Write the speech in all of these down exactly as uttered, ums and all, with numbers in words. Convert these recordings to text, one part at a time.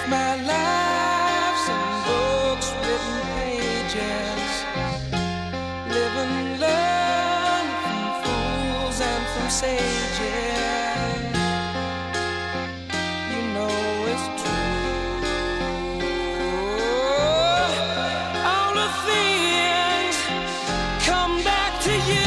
My life's in books, written pages. Live and learn from fools and from sages. You know it's true. All the things come back to you.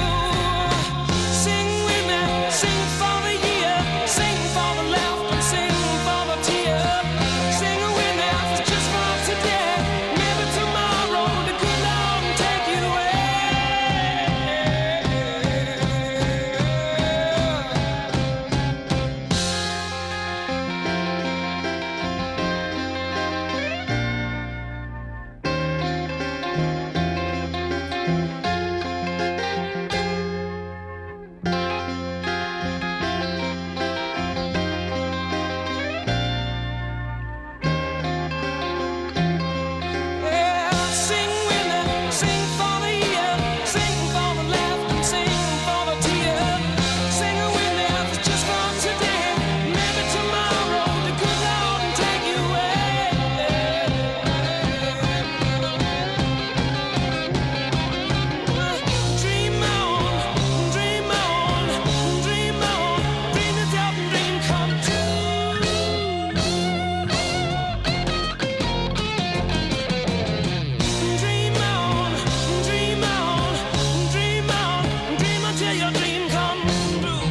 Sing with me, sing for the year, sing for the laughter, sing for the tear. Sing with me, just for today. Maybe tomorrow the good Lord will take you away. Yeah, sing with me, sing for the year, sing for the laughter, sing for the tear. Sing with me, just for today. Maybe tomorrow the good Lord will take you away. Dream on, dream on, dream on, dream yourself a dream come true. Dream on, dream on, dream on, dream until your dream come true.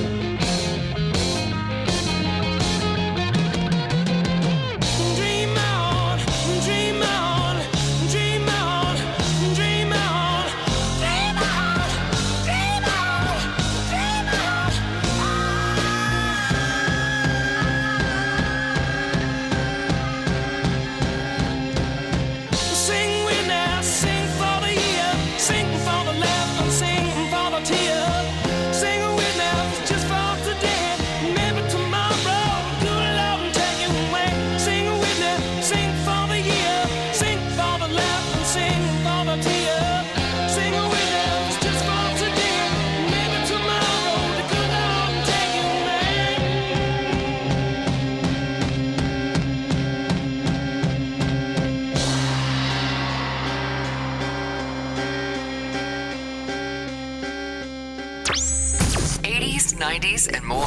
Dream on, dream on, dream on, dream on, dream on, dream on, dream on. Sing with me, sing for the year, sing for the laughter, sing for the tear. Sing with me, just for today. Maybe tomorrow, good Lord will take you away. Sing with me, sing for the year, sing for the laughter, sing for the tear. Sing with me, just for today. Maybe tomorrow, the good Lord will take you away. eighties, nineties, and more.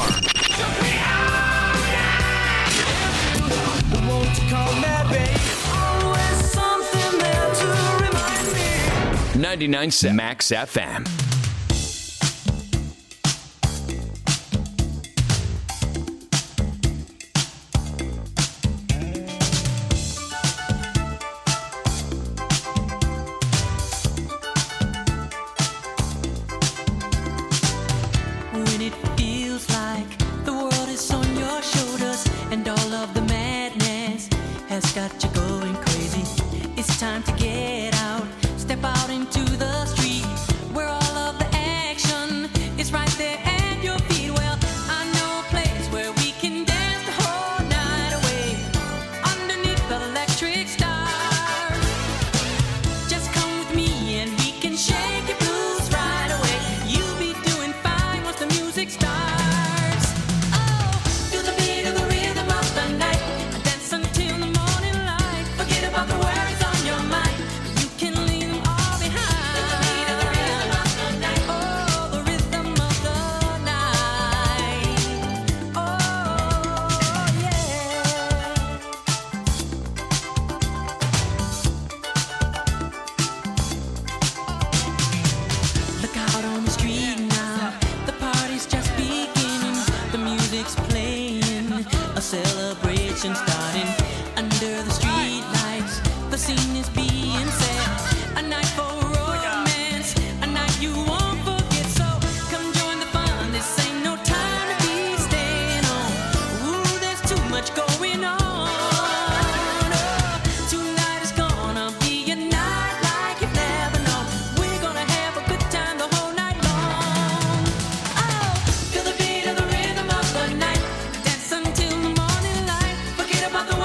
Won't you call me, babe? Always something there to remind me. ninety-nine point seven Max F M. When it feels like the world is on your shoulders and all of the madness has got you going crazy, it's time to get out, step out into the street where all of the action is right there at your feet. Well, I know a place where we can dance the whole night away underneath the electric stars. Just come with me and we can shake your blues right away. You'll be doing fine once the music starts. Oh, to the beat of the rhythm of the night, dance until the morning light. Forget about the worries on your mind. You can leave them all behind. To the beat of the rhythm of the night. Oh, the rhythm of the night. Oh, yeah. Look out on the street now, the party's just beginning. The music's playing, a celebration starting. Under the street lights, the scene is being set. A night for romance, a night you won't forget. So come join the fun, this ain't no time to be staying home. Ooh, there's too much going on. Oh, tonight is gonna be a night like you've never known. We're gonna have a good time the whole night long. Oh, feel the beat of the rhythm of the night, dance until the morning light. Forget about the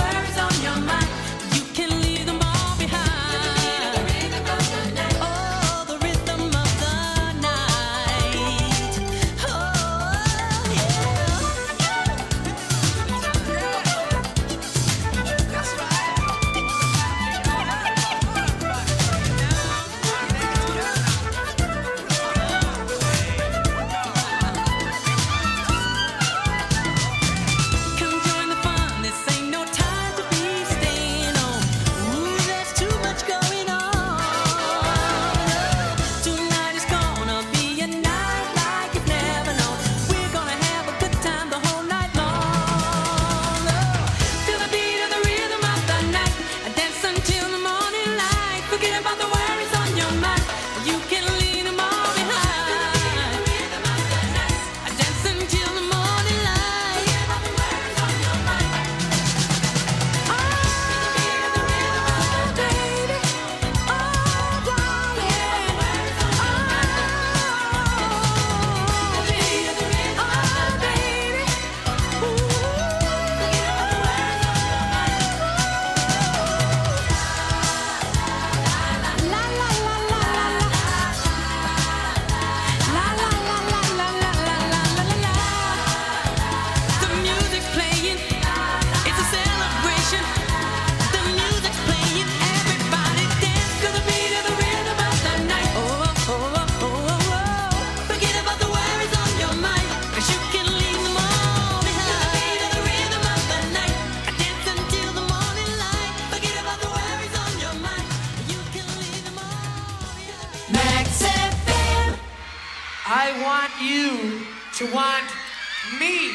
to want me.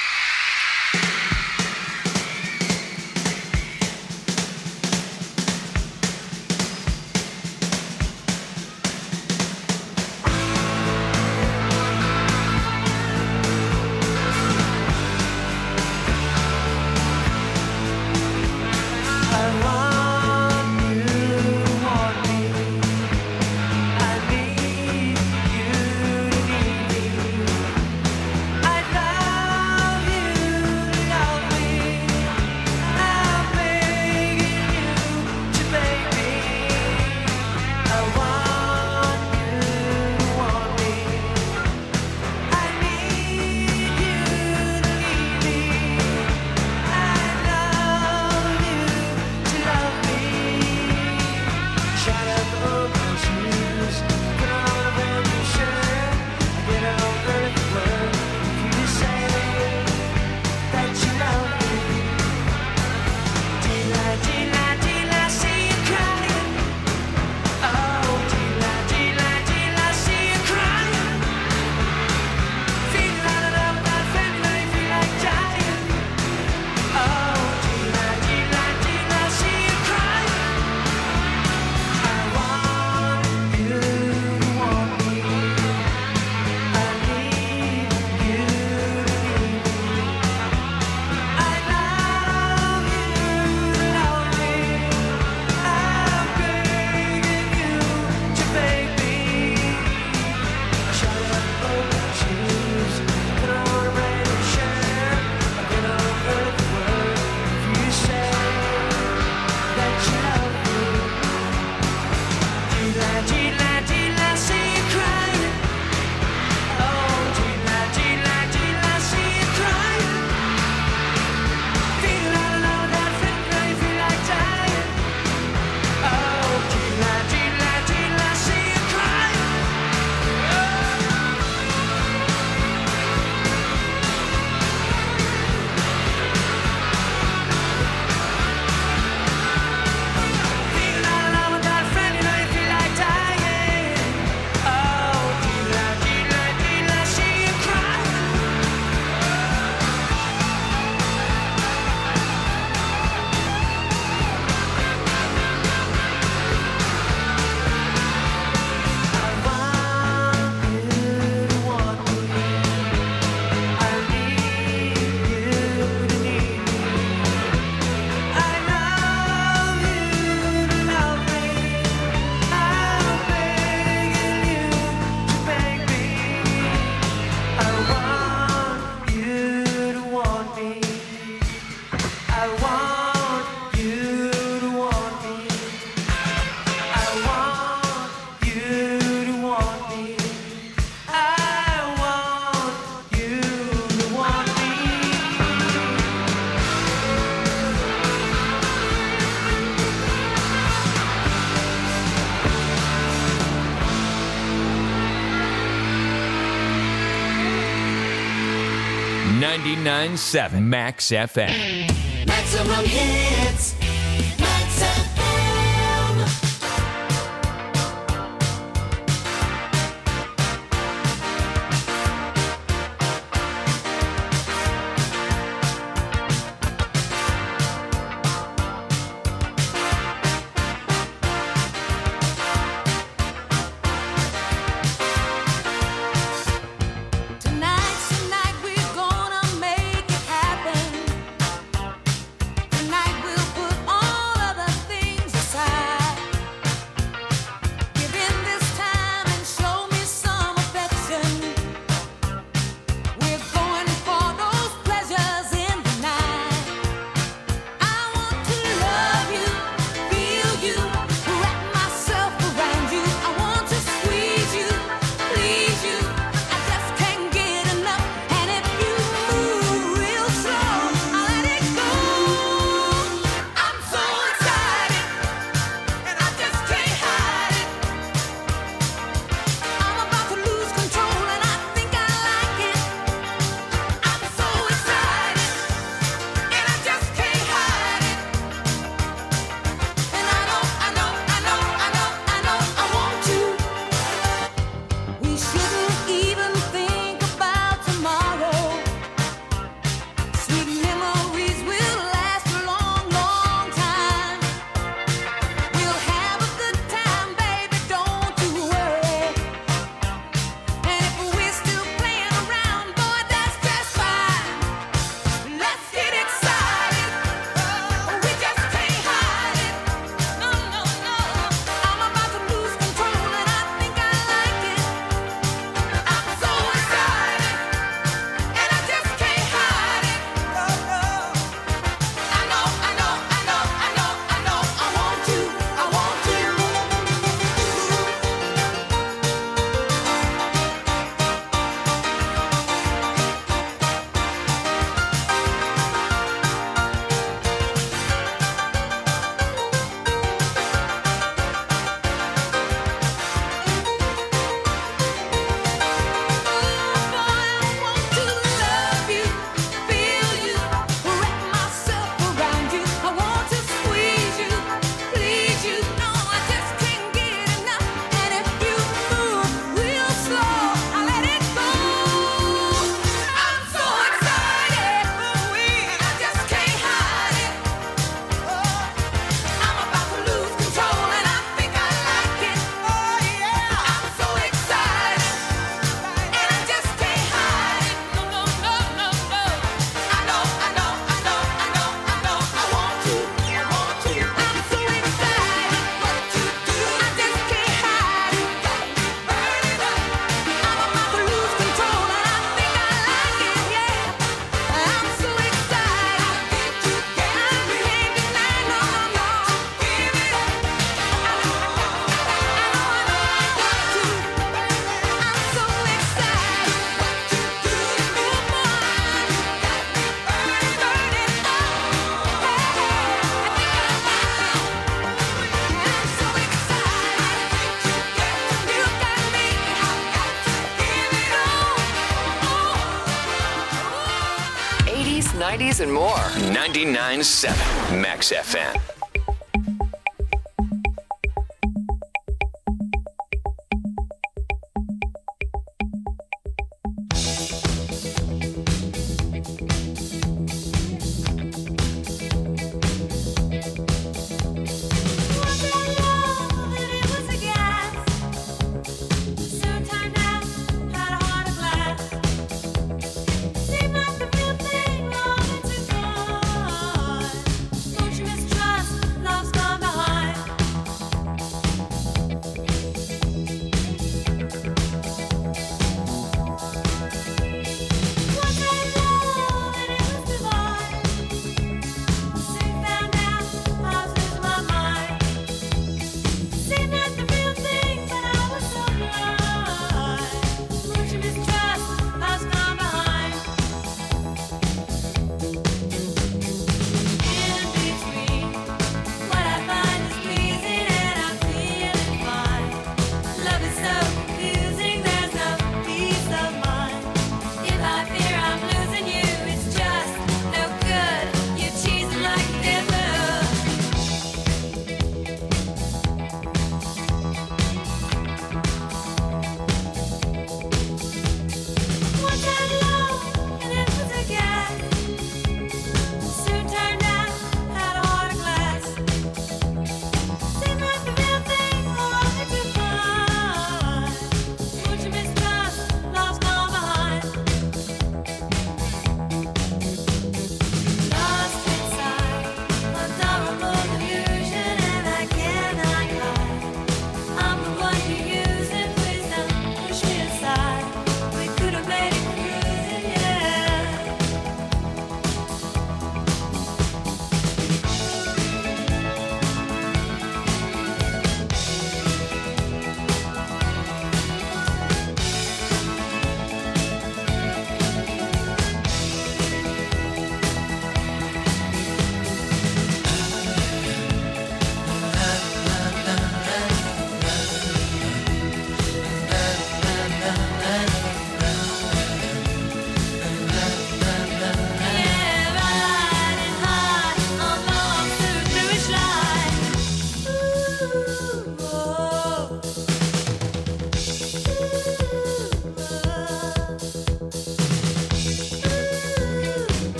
ninety-nine point seven Max F M. Maximum hits. Max F M. Tonight's the night we're gonna make it happen. Tonight we'll put nineties, and more. ninety-nine point seven Max F M.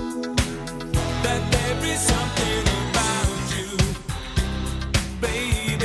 Something about you, baby.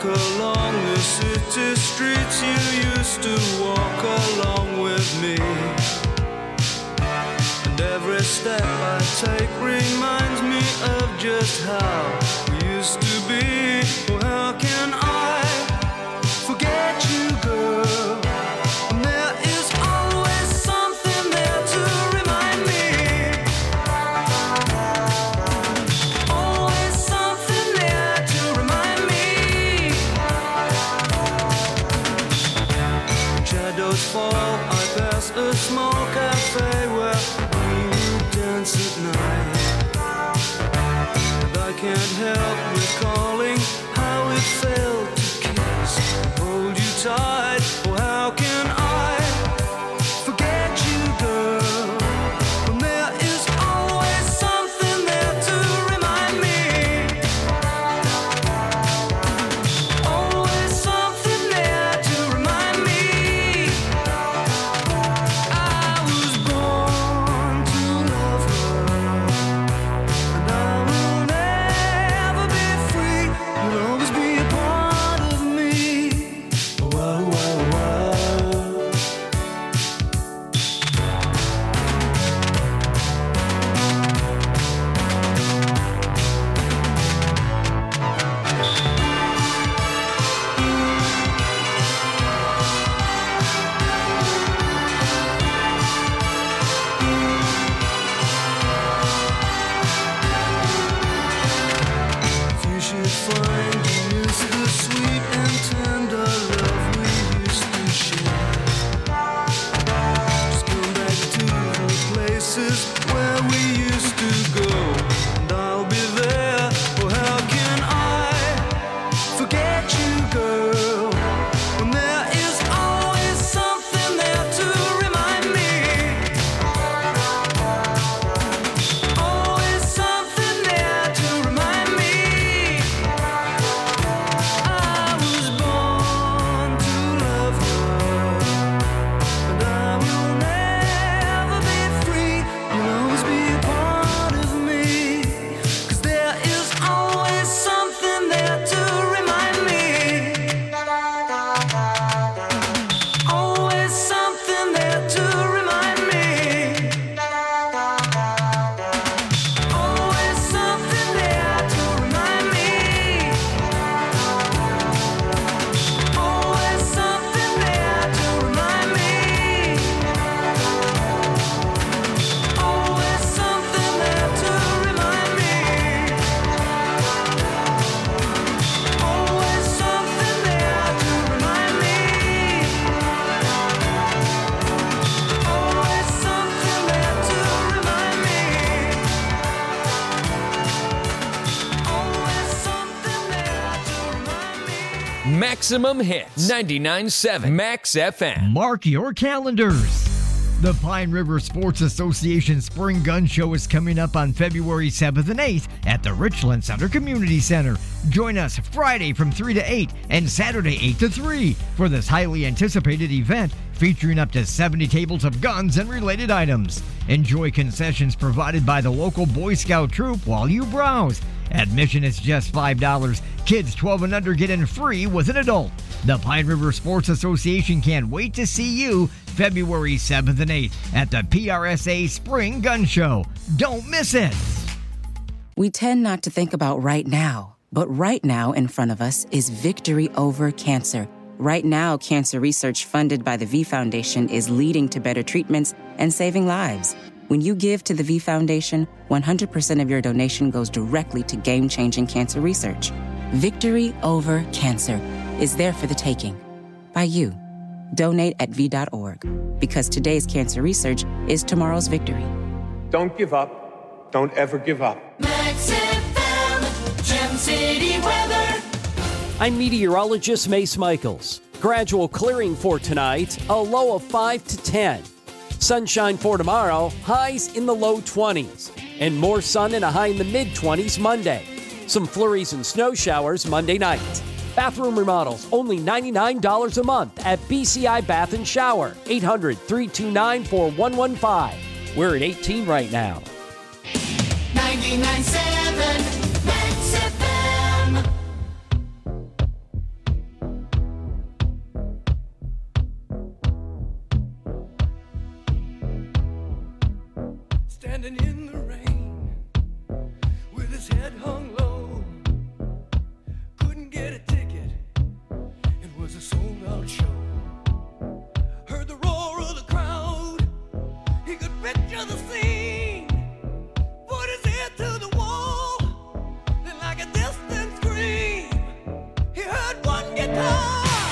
along the city streets, you used to walk along with me. And every step I take reminds me of just how we used to be. Oh, how can I forget you, girl? And there is always something there to remind me. Always something there to remind me. When shadows fall, I pass a small cafe where we dance at night. And I can't help recalling how it felt to kiss and hold you tight. Oh, how can I forget you, girl? When there is always something there to remind me. Always something there to remind me. I was born to love her, and I will never be free. You'll always be a part of me. Whoa, whoa, whoa. If you should find you miss the sweet and tender love we used to share, just come back to the places where we used to go, and I'll be there. Oh, how can I forget you, girl? When there is always something there to remind me. Always something there to remind me. I was born to love her, and I will never be free. You'll always be a part of me. 'Cause there is always something there to remind me. Always something there to remind me. Always something there to remind me. Always something there to remind me. Always something there to remind me. Always something there to remind me. Always something there to remind me. Always something there to remind me. Maximum Hits. ninety-nine point seven Max F M. Mark your calendars. The Pine River Sports Association Spring Gun Show is coming up on February seventh and eighth at the Richland Center Community Center. Join us Friday from three to eight and Saturday eight to three for this highly anticipated event featuring up to seventy tables of guns and related items. Enjoy concessions provided by the local Boy Scout troop while you browse. Admission is just five dollars. Kids twelve and under get in free with an adult. The Pine River Sports Association can't wait to see you February seventh and eighth at the P R S A Spring Gun Show. Don't miss it. We tend not to think about right now, but right now in front of us is victory over cancer. Right now, cancer research funded by the V Foundation is leading to better treatments and saving lives. When you give to the V Foundation, one hundred percent of your donation goes directly to game-changing cancer research. Victory over cancer is there for the taking. By you. Donate at V dot org. Because today's cancer research is tomorrow's victory. Don't give up. Don't ever give up. Max F M, Gem City weather. I'm meteorologist Mace Michaels. Gradual clearing for tonight, a low of five to ten. Sunshine for tomorrow, highs in the low twenties. And more sun and a high in the mid-twenties Monday. Some flurries and snow showers Monday night. Bathroom remodels only ninety-nine dollars a month at B C I Bath and Shower. eight hundred, three two nine, four one one five. We're at eighteen right now. ninety-nine point seven Max F M. standing in the rain with his head hung low. Couldn't get a ticket, it was a sold out show. Heard the roar of the crowd, he could picture the scene. Put his ear to the wall, then like a distant scream, he heard one guitar.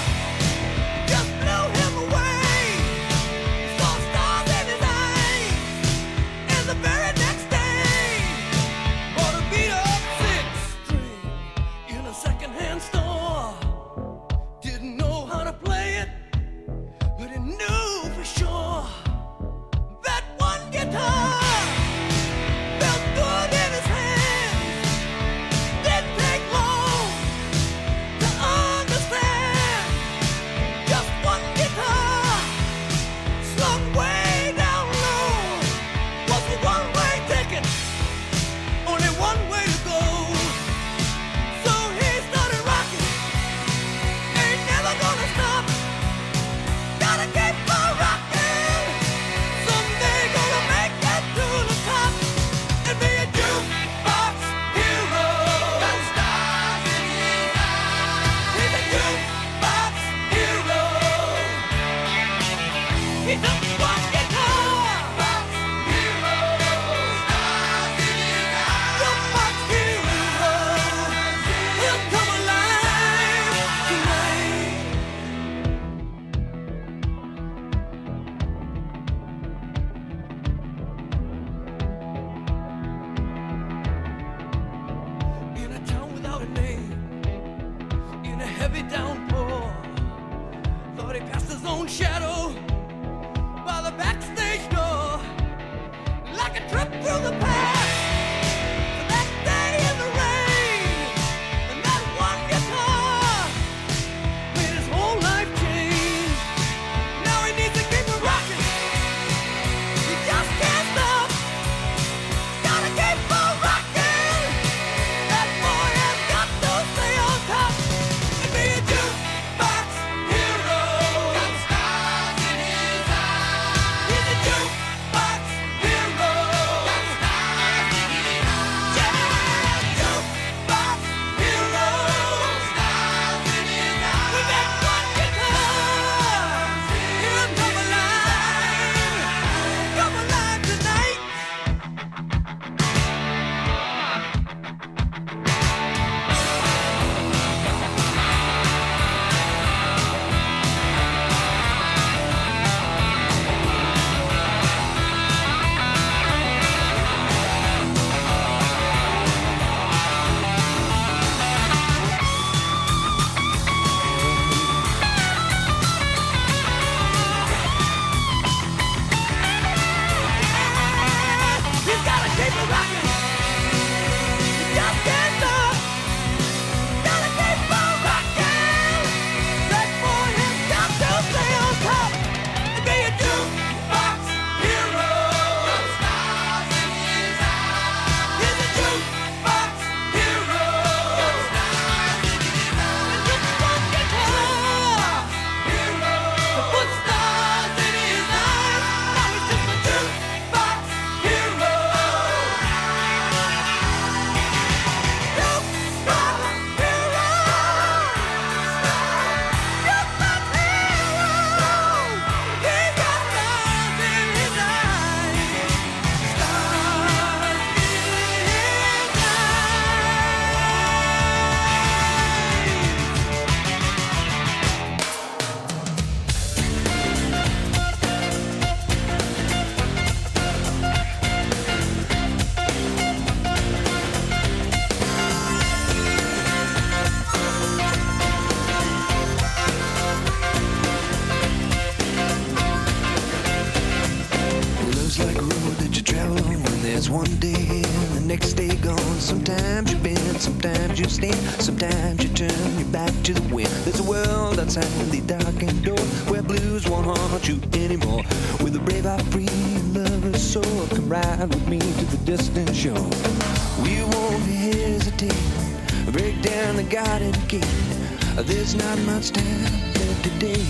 Sometimes you stand, sometimes you turn your back to the wind. There's a world outside the darkened door where blues won't haunt you anymore. With a brave heart, free lover's soul, come ride with me to the distant shore. We won't hesitate, break down the garden gate. There's not much time left today.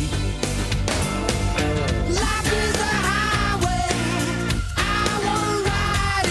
Life is a highway, I wanna ride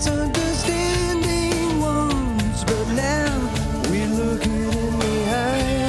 misunderstanding once, but now we're looking in the eye.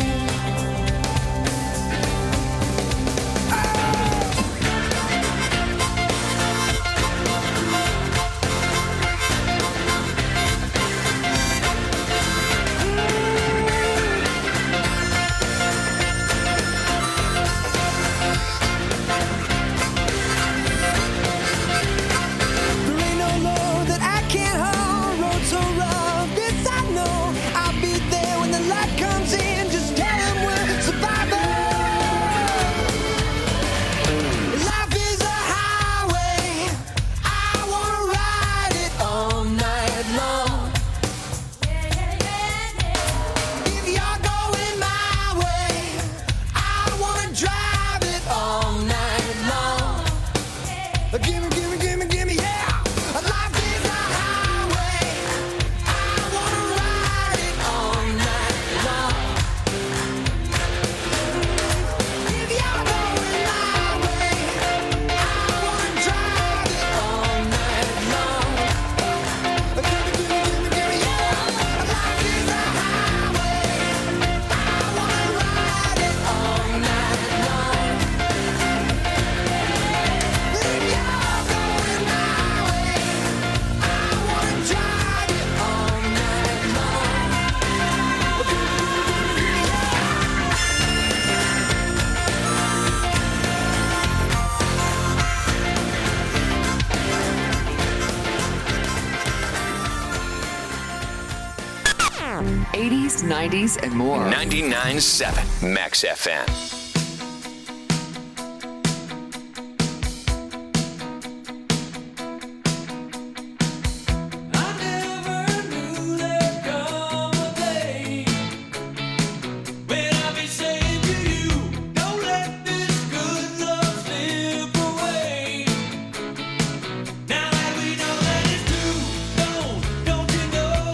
eighties, nineties, and more. ninety-nine point seven Max F M.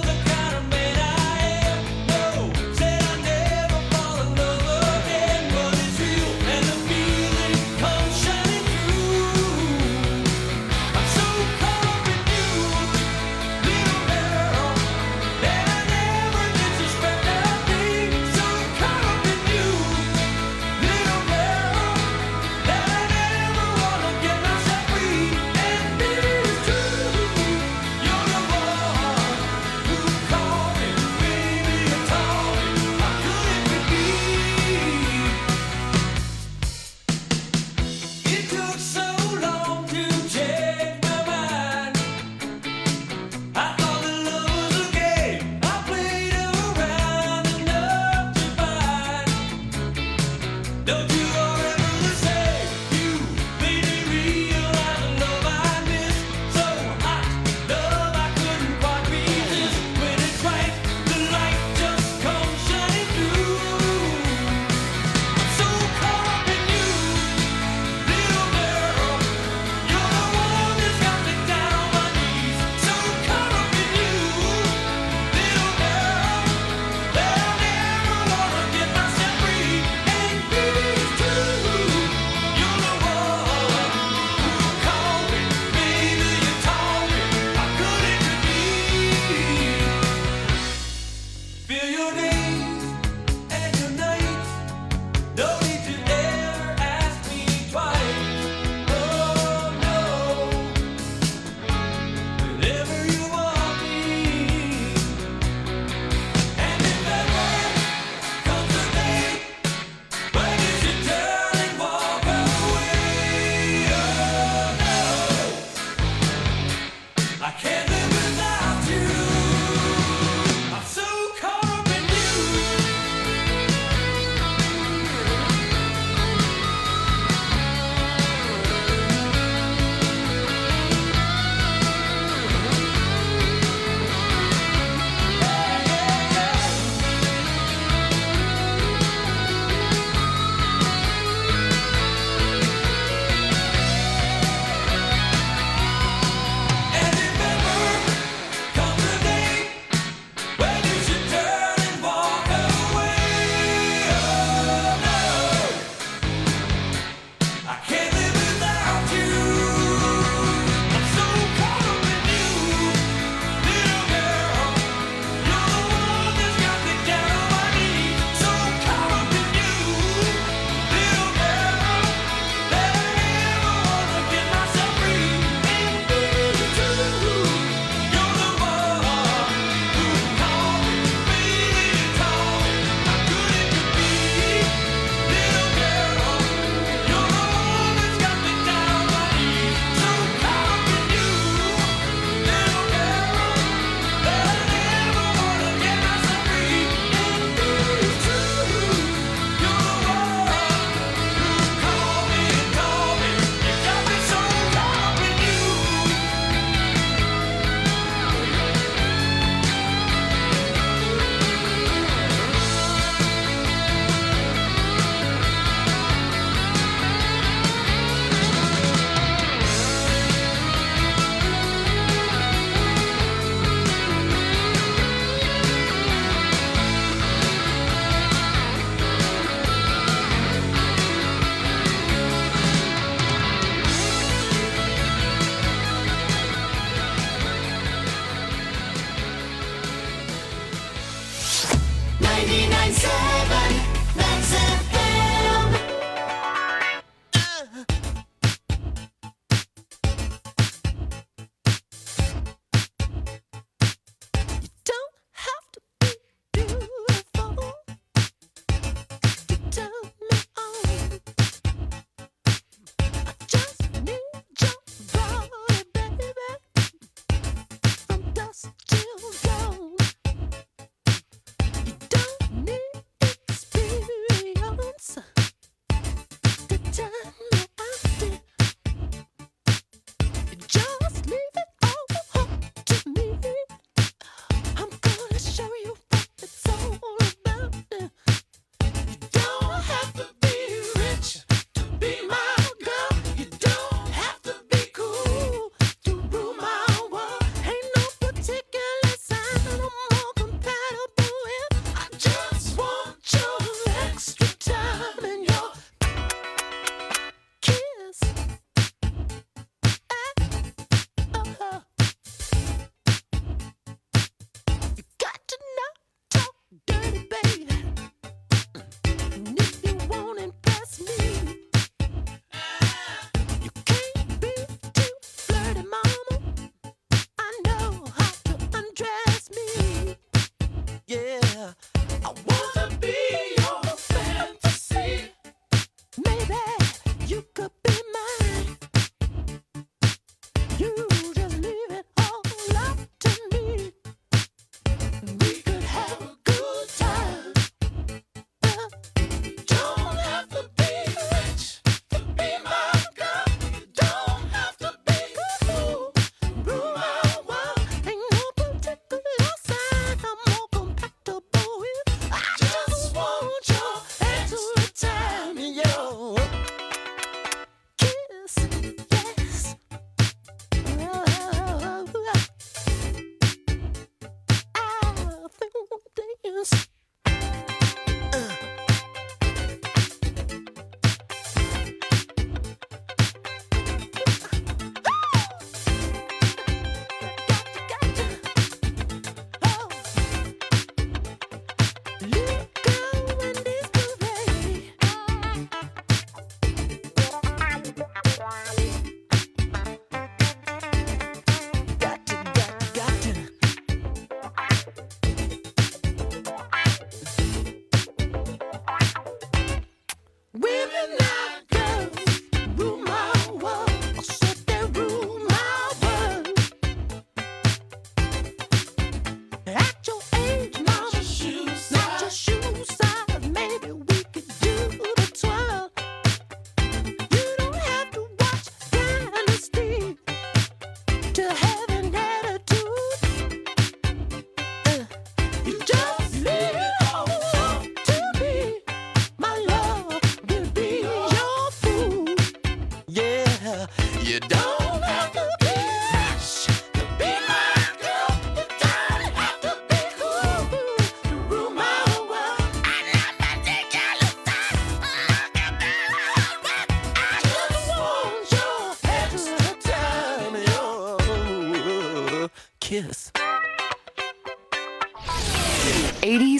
Said I never fall in love again, but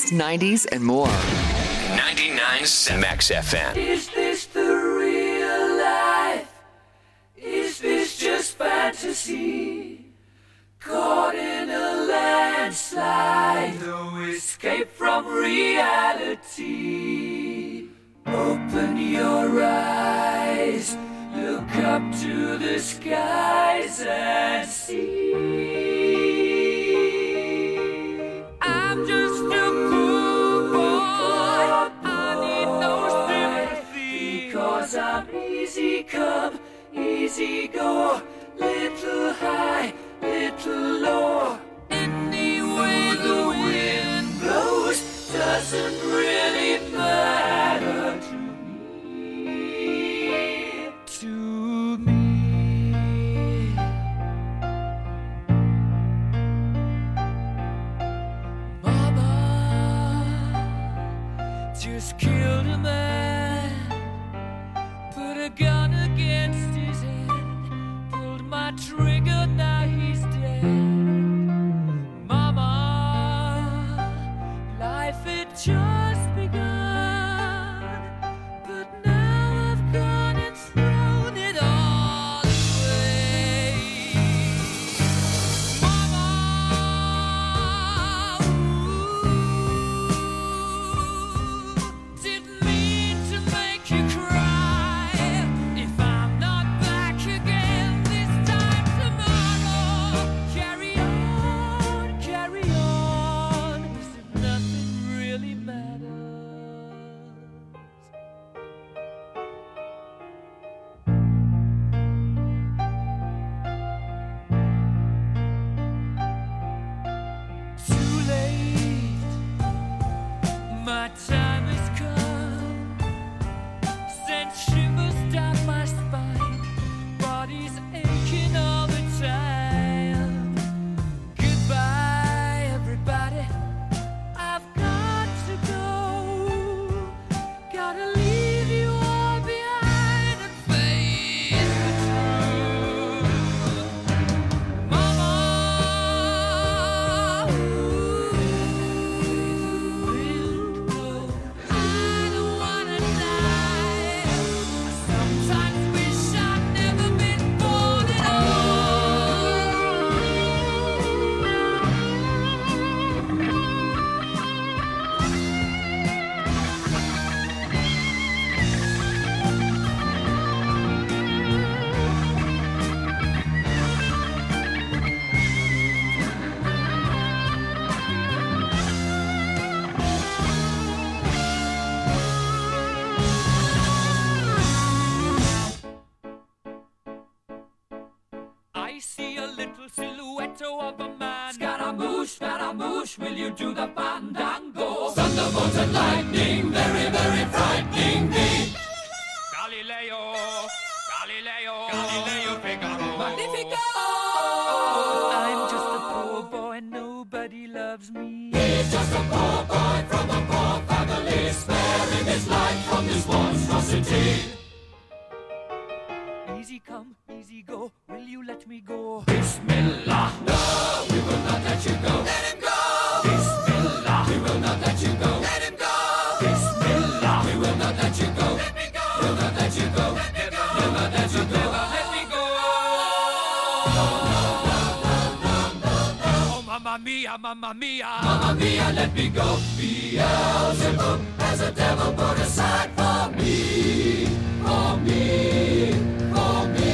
eighties, nineties, and more. ninety-nine point seven Max F M. Is this the real life? Is this just fantasy? Caught in a landslide, no escape from reality. Open your eyes, look up to the skies and see. I'm just a poor boy, I need no sympathy, because I'm easy come, easy go, little high, little low. Any way the wind blows doesn't really matter to me, to me. Mama just killed a man, put a gun against his head, pulled my trigger, now he's dead. Mama, life had just begun, but now I've gone and thrown it all away. Mama, ooh, didn't mean to make you cry. If I'm not back again this time tomorrow, carry on, carry on, as if nothing really matters. Too late, my time has come. Sent shivers down my spine, body's aching all the time. Goodbye, everybody, I've got to go. Gotta leave you all behind and face the truth. Mama, ooh, I don't wanna die. I sometimes wish I'd never been born at I see a little silhouette of a man. Scaramouche, Scaramouche, will you do the fandango? Thunderbolt and lightning, very, very frightening me. Galileo, Galileo, Galileo Figaro. Magnifico! I'm just a poor boy, nobody loves me. He's just a poor boy from a poor family, sparing his life from this monstrosity. Easy come, easy go, will you let me go? Bismillah, no, we will not let you go. Let him go! Bismillah, we will not let you go. Let him go! Bismillah, we will not let you go. Let me go! We'll not let you go. Let me go! We'll not let you go. Let me go! Oh, mamma mia, mamma mia, mamma mia, let me go. Beelzebub has a devil put aside for me, for me, for me.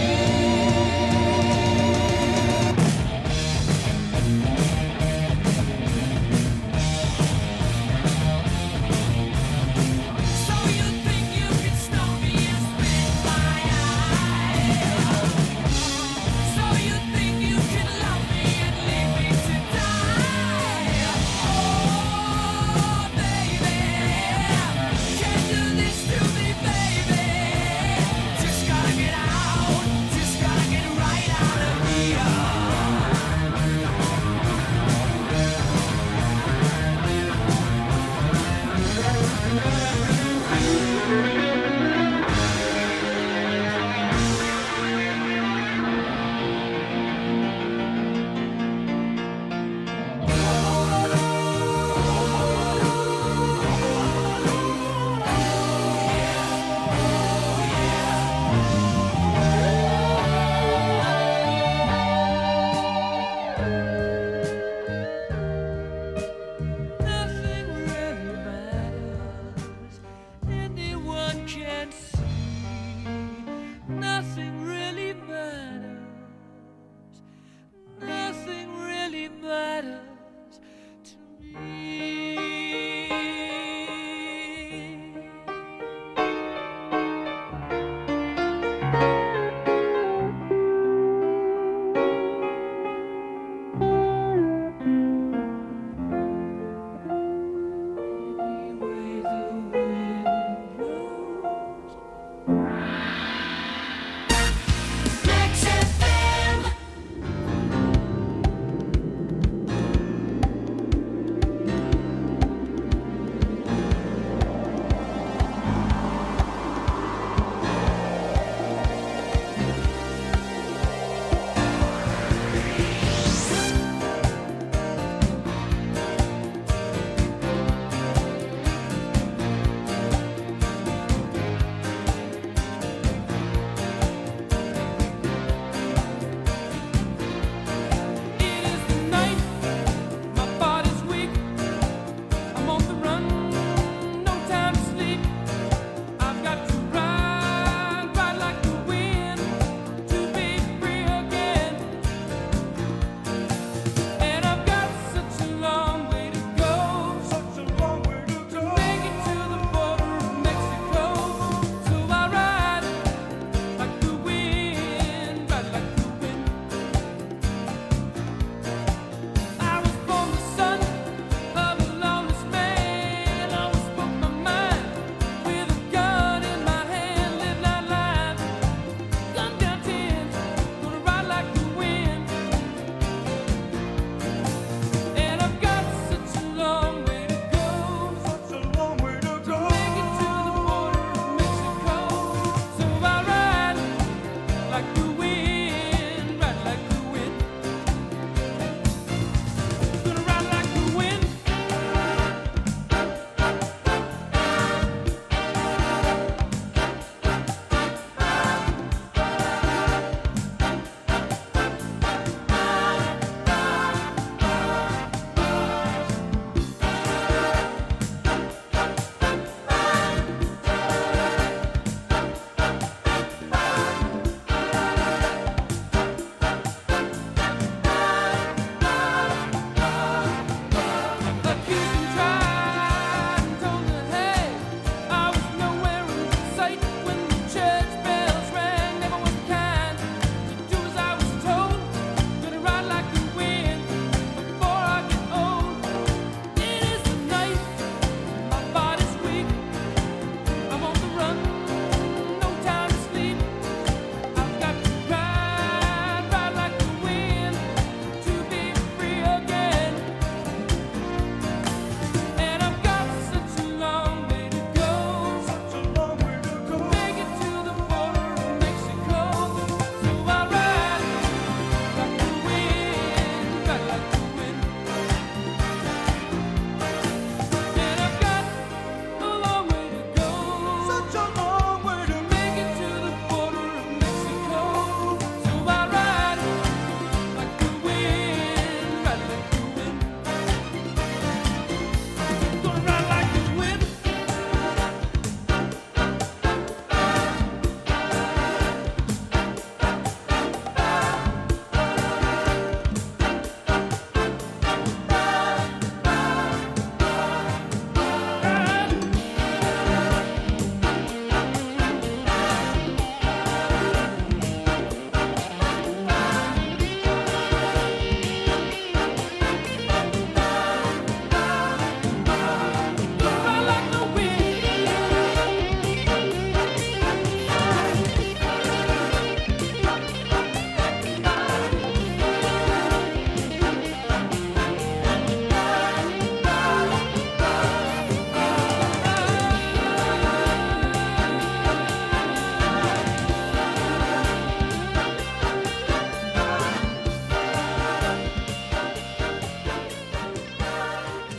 So you think you can stop me and spit my eye? So you think you can love me and leave me to die? Oh, baby, can't do this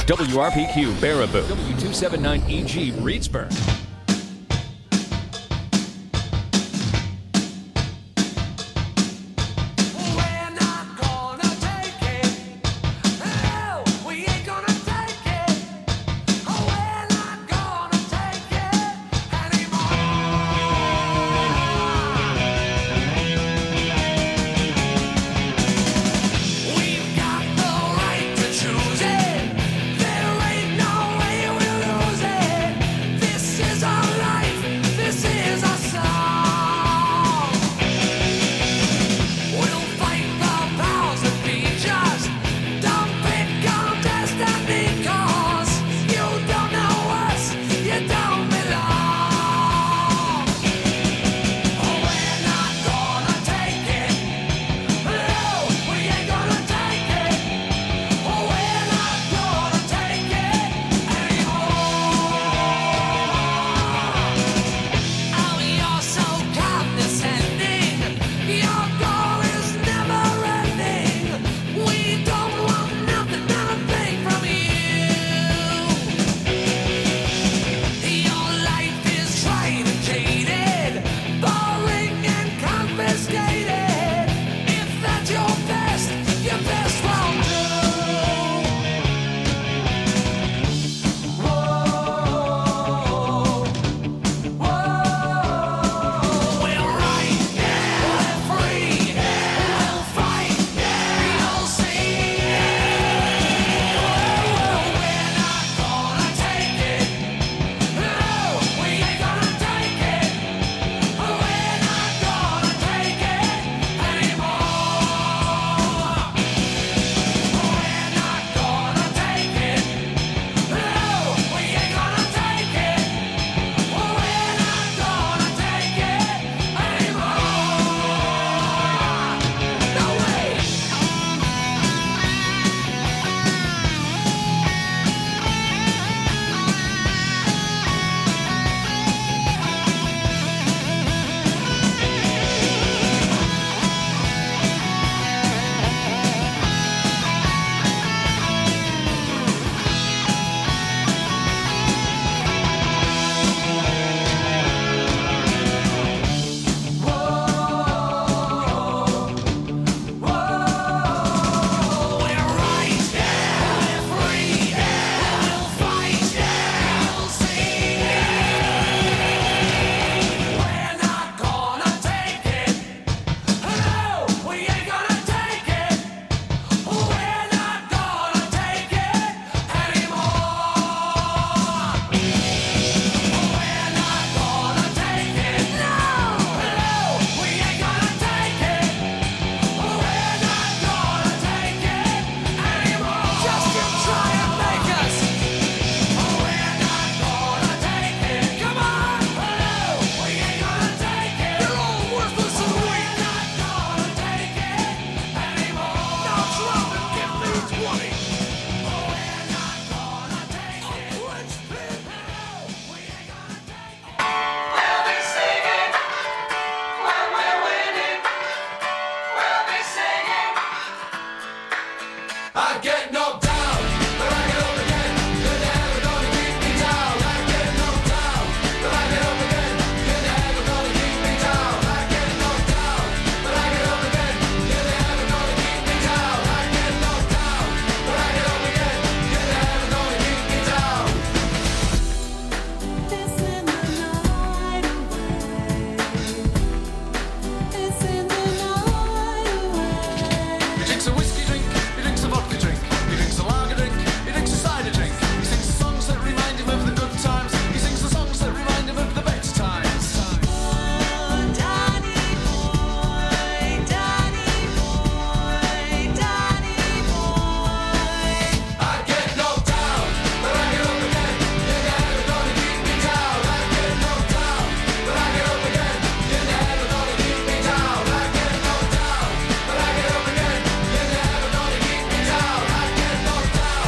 W R P Q Baraboo. W two seventy-nine E G Reedsburg.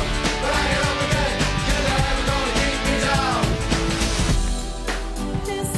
This